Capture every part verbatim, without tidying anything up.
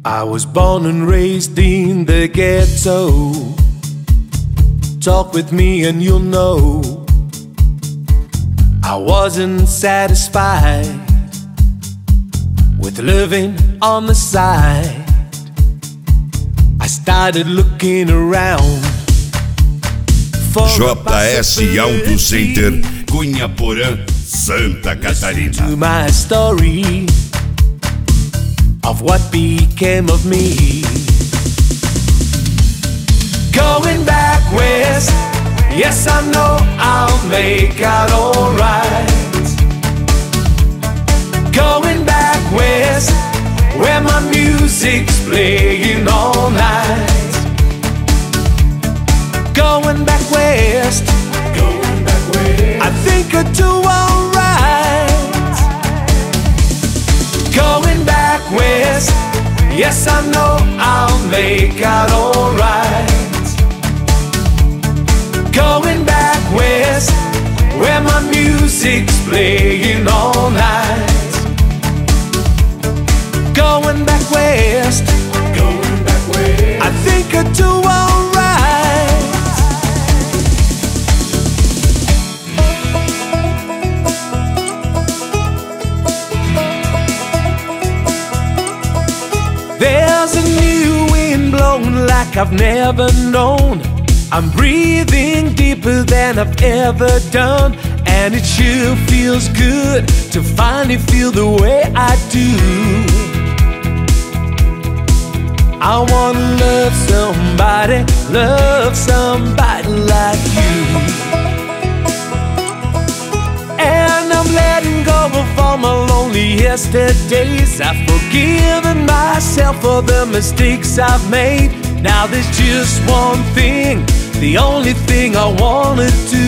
I was born and raised in the ghetto. Talk with me and you'll know I wasn't satisfied with living on the side. I started looking around for J S Auto Center, Cunha Porã, Santa Catarina. To my story of what became of me. Going back west, yes I know I'll make out alright. Going back west, where my music's playing all night. Going back west, going back west, I think I'd do alright. Going back west, yes I know I'll make out alright. Going back west, where my music's playing all night. Going back west, going back west, I think I'd do alright. There's a new wind blowing like I've never known. I'm breathing deeper than I've ever done, and it sure feels good to finally feel the way I do. I wanna love somebody, love somebody like you. And I'm letting go of all my lonely yesterdays. I've forgiven myself for the mistakes I've made. Now there's just one thing, the only thing I wanna do.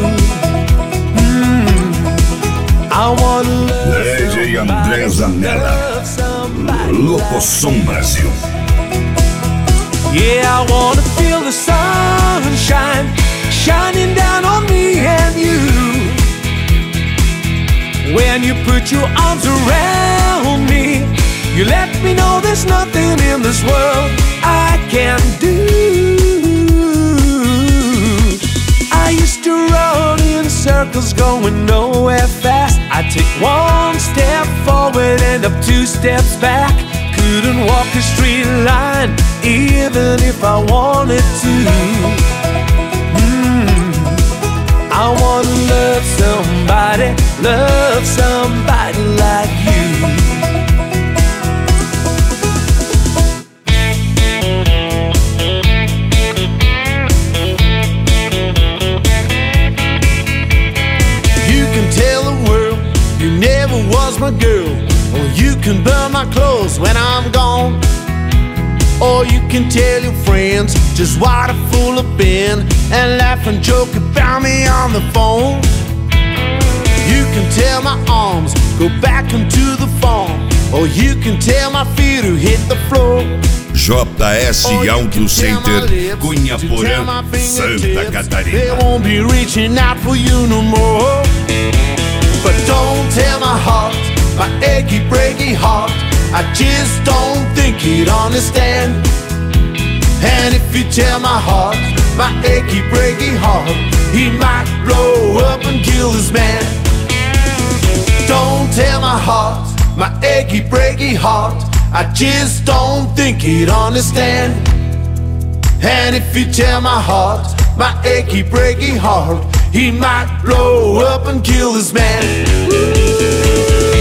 mm. I wanna love D J André Zanella, Locoção Brasil. Yeah, I wanna feel the sunshine shining down on me and you. When you put your arms around me, you let me know there's nothing in this world I can do. I used to run in circles going nowhere fast. I'd take one step forward and up two steps back. Couldn't walk a straight line even if I wanted to. mm. I wanna love somebody, love somebody like you. You can tell the world you never was my girl, or you can burn my clothes when I'm gone. Or you can tell your friends just what a fool I've been, and laugh and joke about me on the phone. You can tell my arms go back into the phone, or you can tell my feet to hit the floor. J S Auto Center, Cunha Porã, Santa Catarina. They won't be reaching out for you no more. But don't tell my heart, my achy breaky heart, I just don't think he'd understand. And if you tell my heart, my achy breaky heart, he might blow up and kill this man. Don't tell my heart, my achy breaky heart, I just don't think he'd understand. And if you tell my heart, my achy breaky heart, he might blow up and kill this man.